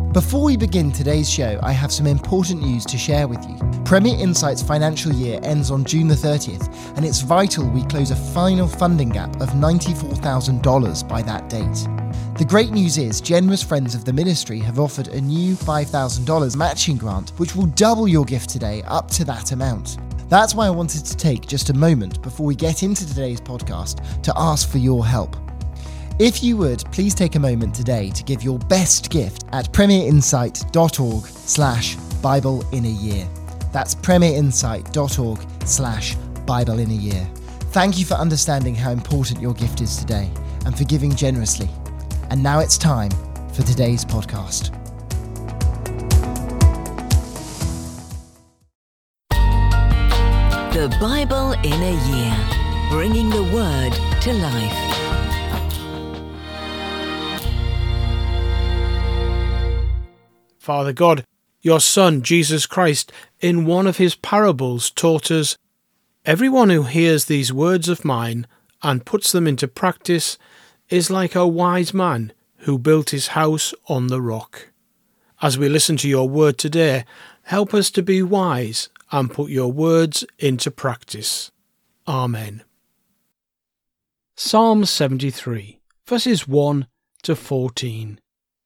Before we begin today's show, I have some important news to share with you. Premier Insight's financial year ends on June the 30th, and it's vital we close a final funding gap of $94,000 by that date. The great news is generous friends of the ministry have offered a new $5,000 matching grant, which will double your gift today up to that amount. That's why I wanted to take just a moment before we get into today's podcast to ask for your help. If you would, please take a moment today to give your best gift at premierinsight.org/Bible in a year. That's premierinsight.org/Bible in a year. Thank you for understanding how important your gift is today and for giving generously. And now it's time for today's podcast. The Bible in a year, bringing the Word to life. Father God, your Son, Jesus Christ, in one of his parables taught us, "Everyone who hears these words of mine and puts them into practice is like a wise man who built his house on the rock." As we listen to your word today, help us to be wise and put your words into practice. Amen. Psalm 73, verses 1 to 14.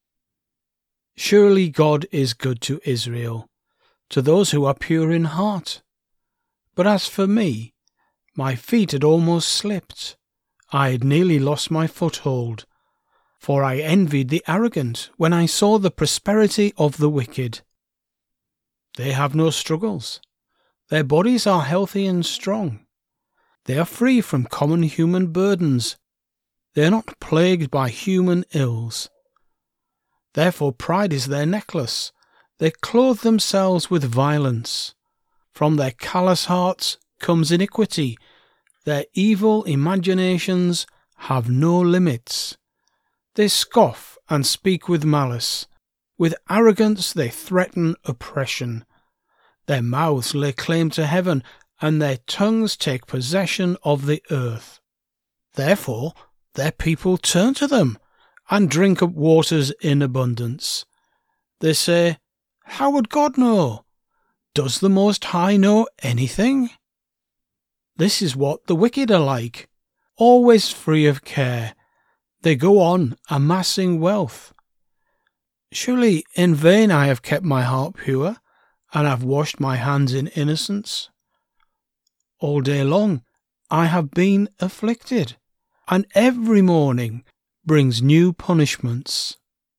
Surely God is good to Israel, to those who are pure in heart. But as for me, my feet had almost slipped. I had nearly lost my foothold. For I envied the arrogant when I saw the prosperity of the wicked. They have no struggles. Their bodies are healthy and strong. They are free from common human burdens. They are not plagued by human ills. Therefore pride is their necklace. They clothe themselves with violence. From their callous hearts comes iniquity. Their evil imaginations have no limits. They scoff and speak with malice. With arrogance they threaten oppression. Their mouths lay claim to heaven, and their tongues take possession of the earth. Therefore their people turn to them, and drink up waters in abundance. They say, "How would God know? Does the Most High know anything?" This is what the wicked are like, always free of care. They go on amassing wealth. Surely in vain I have kept my heart pure, and have washed my hands in innocence. All day long I have been afflicted, and every morning brings new punishments.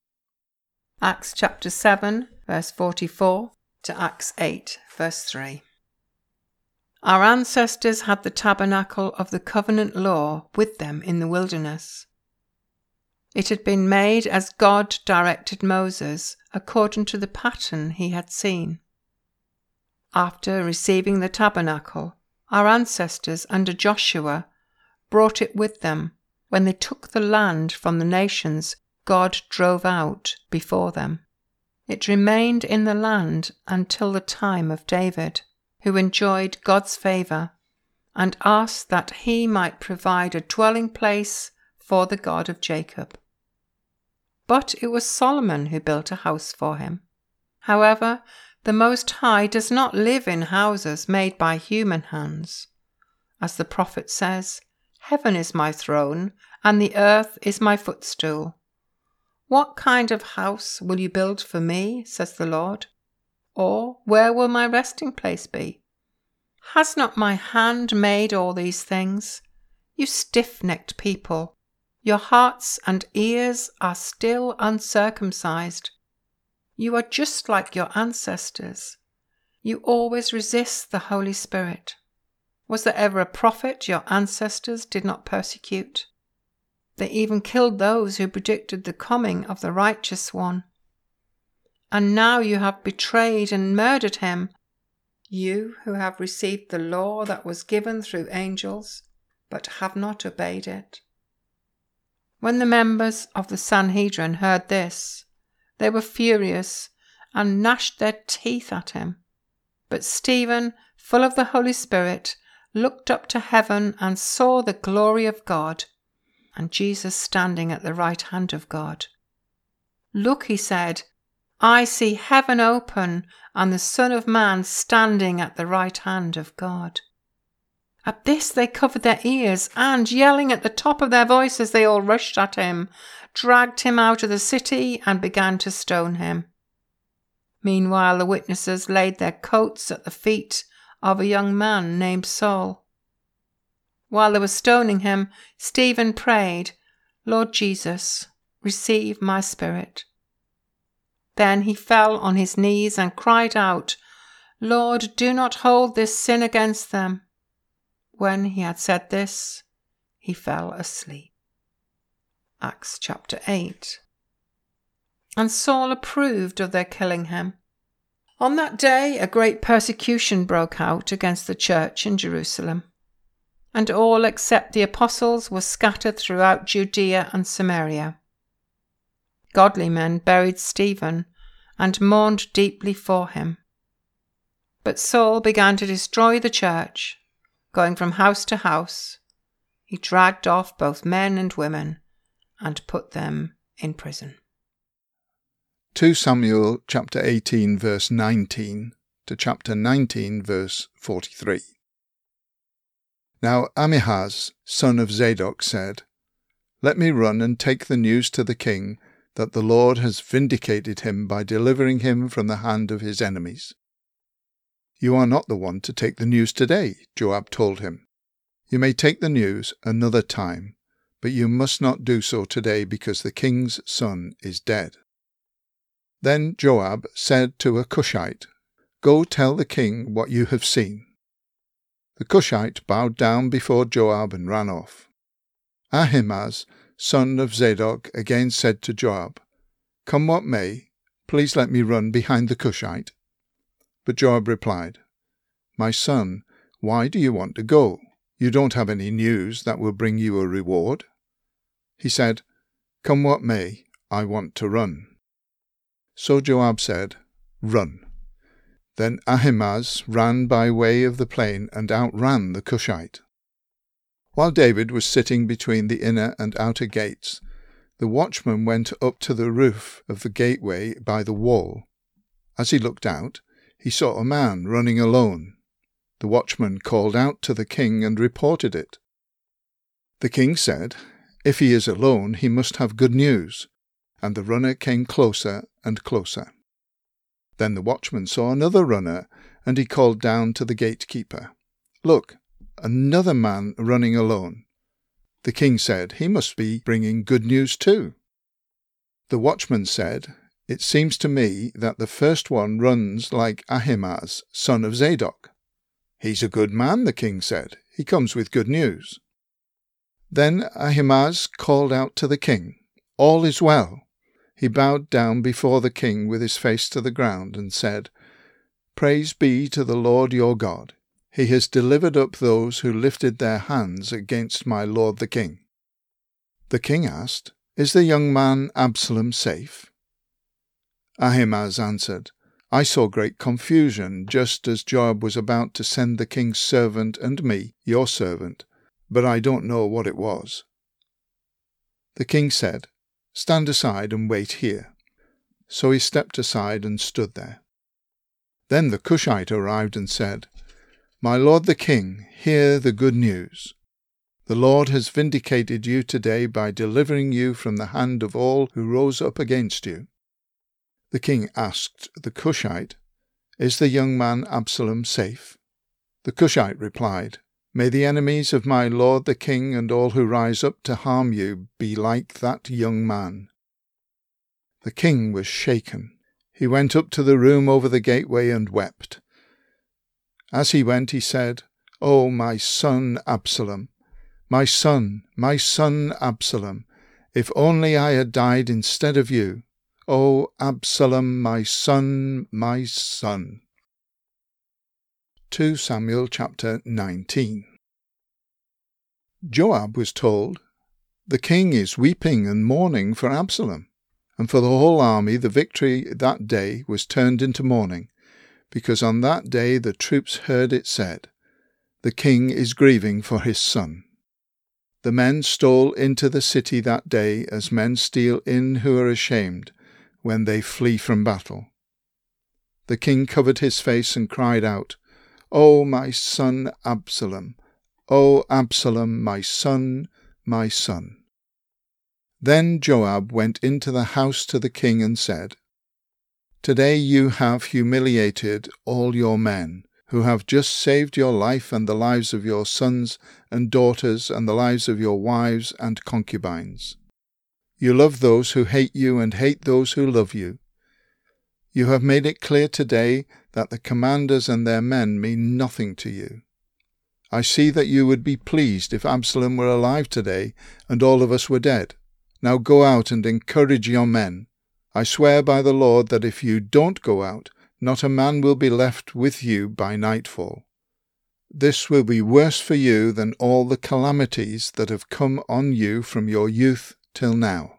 Acts chapter 7, verse 44 to Acts 8, verse 3. Our ancestors had the tabernacle of the covenant law with them in the wilderness. It had been made as God directed Moses according to the pattern he had seen. After receiving the tabernacle, our ancestors under Joshua brought it with them when they took the land from the nations God drove out before them. It remained in the land until the time of David, who enjoyed God's favour and asked that he might provide a dwelling place for the God of Jacob. But it was Solomon who built a house for him. However, the Most High does not live in houses made by human hands. As the prophet says, "Heaven is my throne, and the earth is my footstool." What kind of house will you build for me, says the Lord? Or where will my resting place be? Has not my hand made all these things? You stiff-necked people, your hearts and ears are still uncircumcised. You are just like your ancestors. You always resist the Holy Spirit. Was there ever a prophet your ancestors did not persecute? They even killed those who predicted the coming of the righteous one. And now you have betrayed and murdered him, you who have received the law that was given through angels, but have not obeyed it. When the members of the Sanhedrin heard this, they were furious and gnashed their teeth at him. But Stephen, full of the Holy Spirit, looked up to heaven and saw the glory of God, and Jesus standing at the right hand of God. "Look," he said, I see heaven open and the Son of Man standing at the right hand of God." At this they covered their ears, and, yelling at the top of their voices, they all rushed at him, dragged him out of the city, and began to stone him. Meanwhile the witnesses laid their coats at the feet of a young man named Saul. While they were stoning him, Stephen prayed, "Lord Jesus, receive my spirit." Then he fell on his knees and cried out, "Lord, do not hold this sin against them." When he had said this, he fell asleep. Acts chapter 8. And Saul approved of their killing him. On that day a great persecution broke out against the church in Jerusalem, and all except the apostles were scattered throughout Judea and Samaria. Godly men buried Stephen and mourned deeply for him. But Saul began to destroy the church. Going from house to house, he dragged off both men and women and put them in prison. 2 Samuel chapter 18 verse 19 to chapter 19 verse 43. Now Ahimaaz, son of Zadok, said, "Let me run and take the news to the king that the Lord has vindicated him by delivering him from the hand of his enemies." "You are not the one to take the news today," Joab told him. "You may take the news another time, but you must not do so today because the king's son is dead." Then Joab said to a Cushite, "Go tell the king what you have seen." The Cushite bowed down before Joab and ran off. Ahimaaz, son of Zadok, again said to Joab, "Come what may, please let me run behind the Cushite." But Joab replied, "My son, why do you want to go? You don't have any news that will bring you a reward." He said, "Come what may, I want to run." So Joab said, "Run." Then Ahimaaz ran by way of the plain and outran the Cushite. While David was sitting between the inner and outer gates, the watchman went up to the roof of the gateway by the wall. As he looked out, he saw a man running alone. The watchman called out to the king and reported it. The king said, "If he is alone, he must have good news." And the runner came closer and closer. Then the watchman saw another runner, and he called down to the gatekeeper, "Look, another man running alone." The king said, "He must be bringing good news too." The watchman said, "It seems to me that the first one runs like Ahimaaz, son of Zadok." "He's a good man," the king said. "He comes with good news." Then Ahimaaz called out to the king, "All is well." He bowed down before the king with his face to the ground and said, "Praise be to the Lord your God. He has delivered up those who lifted their hands against my lord the king." The king asked, "Is the young man Absalom safe?" Ahimaaz answered, "I saw great confusion just as Joab was about to send the king's servant and me, your servant, but I don't know what it was." The king said, "Stand aside and wait here." So he stepped aside and stood there. Then the Cushite arrived and said, "My lord the king, hear the good news. The Lord has vindicated you today by delivering you from the hand of all who rose up against you." The king asked the Cushite, "Is the young man Absalom safe?" The Cushite replied, "May the enemies of my lord the king and all who rise up to harm you be like that young man." The king was shaken. He went up to the room over the gateway and wept. As he went, he said, "Oh, my son Absalom, my son Absalom, if only I had died instead of you. Oh, Absalom, my son, my son." 2 Samuel chapter 19. Joab was told, "The king is weeping and mourning for Absalom." And for the whole army the victory that day was turned into mourning, because on that day the troops heard it said, "The king is grieving for his son." The men stole into the city that day as men steal in who are ashamed, when they flee from battle. The king covered his face and cried out, O my son Absalom! O Absalom, my son, my son! Then Joab went into the house to the king and said, Today you have humiliated all your men, who have just saved your life and the lives of your sons and daughters and the lives of your wives and concubines. You love those who hate you and hate those who love you. You have made it clear today that the commanders and their men mean nothing to you. I see that you would be pleased if Absalom were alive today and all of us were dead. Now go out and encourage your men. I swear by the Lord that if you don't go out, not a man will be left with you by nightfall. This will be worse for you than all the calamities that have come on you from your youth till now.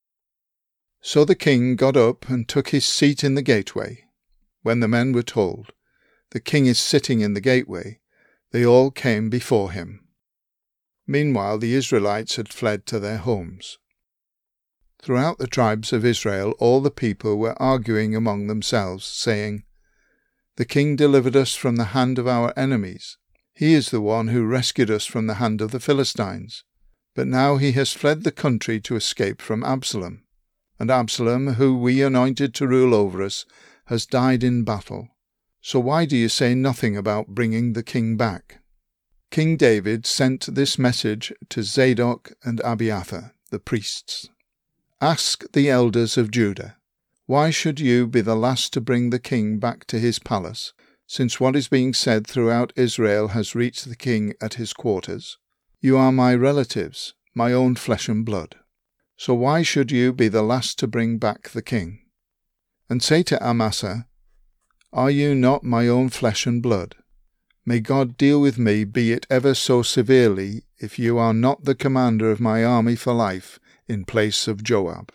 So the king got up and took his seat in the gateway. When the men were told, The king is sitting in the gateway, they all came before him. Meanwhile the Israelites had fled to their homes. Throughout the tribes of Israel all the people were arguing among themselves, saying, The king delivered us from the hand of our enemies. He is the one who rescued us from the hand of the Philistines. But now he has fled the country to escape from Absalom. And Absalom, who we anointed to rule over us, has died in battle. So why do you say nothing about bringing the king back? King David sent this message to Zadok and Abiathar, the priests. Ask the elders of Judah, why should you be the last to bring the king back to his palace, since what is being said throughout Israel has reached the king at his quarters? You are my relatives, my own flesh and blood. So why should you be the last to bring back the king? And say to Amasa, Are you not my own flesh and blood? May God deal with me, be it ever so severely, if you are not the commander of my army for life, in place of Joab.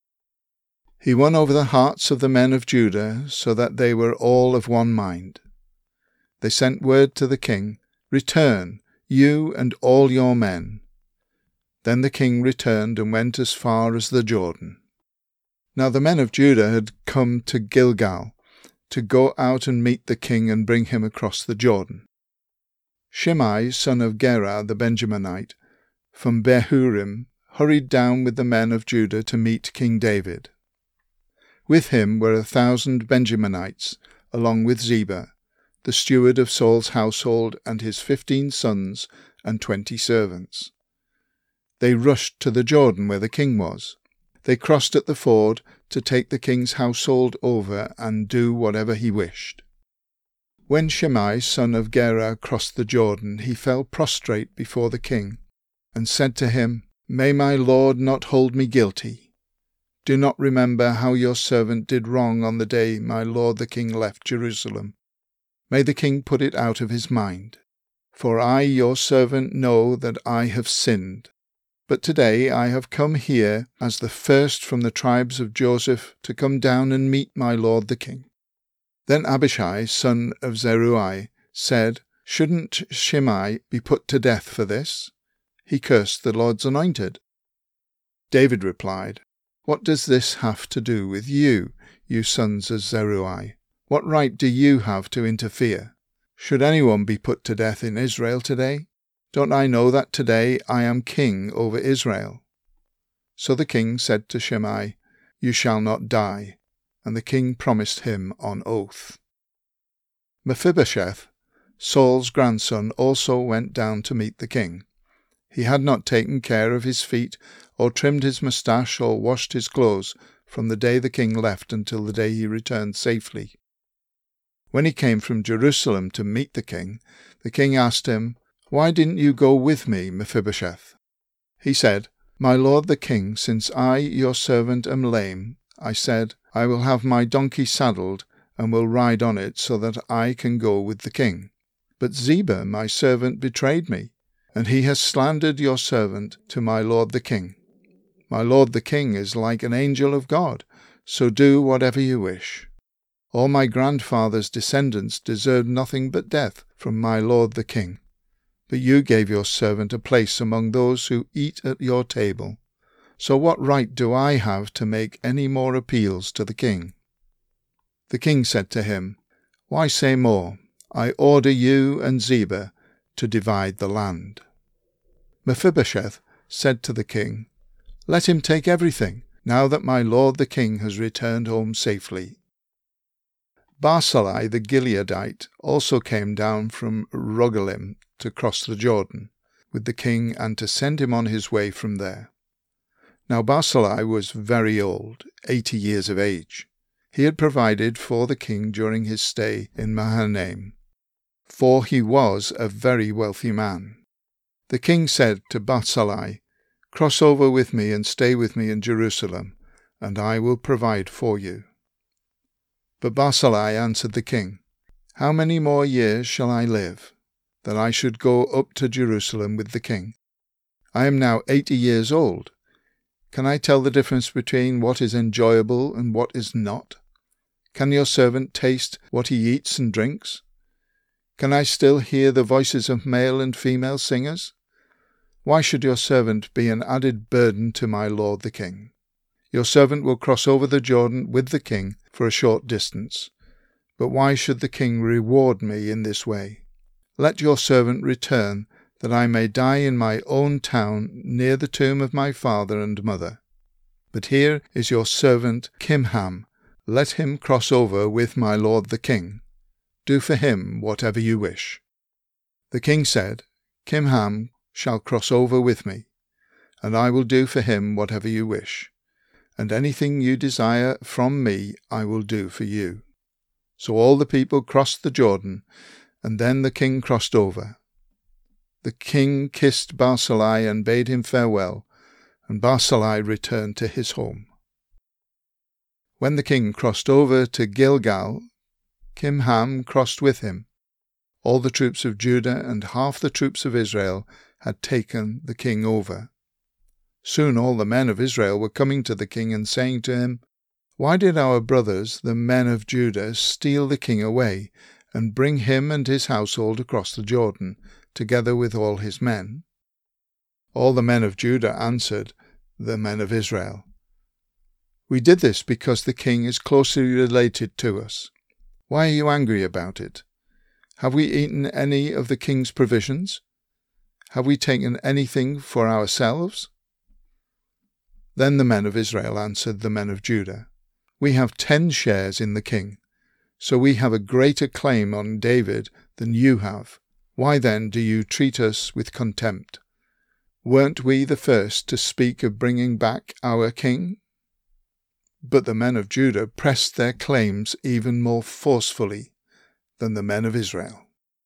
He won over the hearts of the men of Judah, so that they were all of one mind. They sent word to the king, Return, you and all your men. Then the king returned and went as far as the Jordan. Now the men of Judah had come to Gilgal, to go out and meet the king and bring him across the Jordan. Shimei, son of Gera the Benjaminite, from Behurim, hurried down with the men of Judah to meet King David. With him were 1,000 Benjaminites, along with Ziba, the steward of Saul's household, and his 15 sons and 20 servants. They rushed to the Jordan where the king was. They crossed at the ford to take the king's household over and do whatever he wished. When Shimei, son of Gera, crossed the Jordan, he fell prostrate before the king, and said to him, May my lord not hold me guilty. Do not remember how your servant did wrong on the day my lord the king left Jerusalem. May the king put it out of his mind. For I, your servant, know that I have sinned. But today I have come here as the first from the tribes of Joseph to come down and meet my lord the king. Then Abishai, son of Zeruiah, said, Shouldn't Shimei be put to death for this? He cursed the Lord's anointed. David replied, What does this have to do with you, you sons of Zeruiah? What right do you have to interfere? Should anyone be put to death in Israel today? Don't I know that today I am king over Israel? So the king said to Shimei, You shall not die. And the king promised him on oath. Mephibosheth, Saul's grandson, also went down to meet the king. He had not taken care of his feet, or trimmed his moustache, or washed his clothes, from the day the king left until the day he returned safely. When he came from Jerusalem to meet the king asked him, Why didn't you go with me, Mephibosheth? He said, My lord the king, since I, your servant, am lame, I said, I will have my donkey saddled, and will ride on it, so that I can go with the king. But Ziba, my servant, betrayed me, and he has slandered your servant to my lord the king. My lord the king is like an angel of God, so do whatever you wish. All my grandfather's descendants deserved nothing but death from my lord the king. But you gave your servant a place among those who eat at your table. So what right do I have to make any more appeals to the king?" The king said to him, "Why say more? I order you and Ziba to divide the land." Mephibosheth said to the king, "Let him take everything, now that my lord the king has returned home safely." Barzillai the Gileadite also came down from Rogelim to cross the Jordan with the king and to send him on his way from there. Now Barzillai was very old, 80 years of age. He had provided for the king during his stay in Mahanaim, for he was a very wealthy man. The king said to Barzillai, "Cross over with me and stay with me in Jerusalem, and I will provide for you." But Barzillai answered the king, "How many more years shall I live, that I should go up to Jerusalem with the king? I am now 80 years old. Can I tell the difference between what is enjoyable and what is not? Can your servant taste what he eats and drinks? Can I still hear the voices of male and female singers? Why should your servant be an added burden to my lord the king? Your servant will cross over the Jordan with the king for a short distance. But why should the king reward me in this way? Let your servant return, that I may die in my own town near the tomb of my father and mother. But here is your servant Kimham. Let him cross over with my lord the king. Do for him whatever you wish." The king said, "Kimham shall cross over with me, and I will do for him whatever you wish, and anything you desire from me I will do for you." So all the people crossed the Jordan, and then the king crossed over. The king kissed Barzillai and bade him farewell, and Barzillai returned to his home. When the king crossed over to Gilgal, Kimham crossed with him. All the troops of Judah and half the troops of Israel had taken the king over. Soon all the men of Israel were coming to the king and saying to him, "Why did our brothers, the men of Judah, steal the king away and bring him and his household across the Jordan, together with all his men?" All the men of Judah answered the men of Israel, "We did this because the king is closely related to us. Why are you angry about it? Have we eaten any of the king's provisions? Have we taken anything for ourselves?" Then the men of Israel answered the men of Judah, "We have 10 shares in the king, so we have a greater claim on David than you have. Why then do you treat us with contempt? Weren't we the first to speak of bringing back our king?" But the men of Judah pressed their claims even more forcefully than the men of Israel.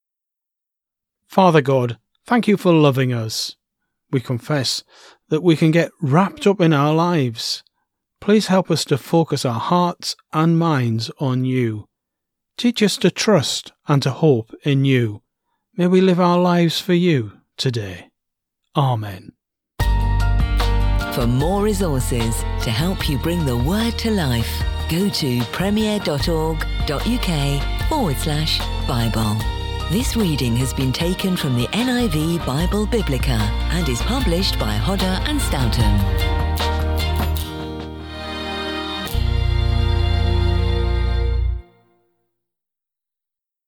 Father God, thank you for loving us. We confess that we can get wrapped up in our lives. Please help us to focus our hearts and minds on you. Teach us to trust and to hope in you. May we live our lives for you today. Amen. For more resources to help you bring the word to life, go to premier.org.uk/Bible. This reading has been taken from the NIV Bible Biblica and is published by Hodder and Stoughton.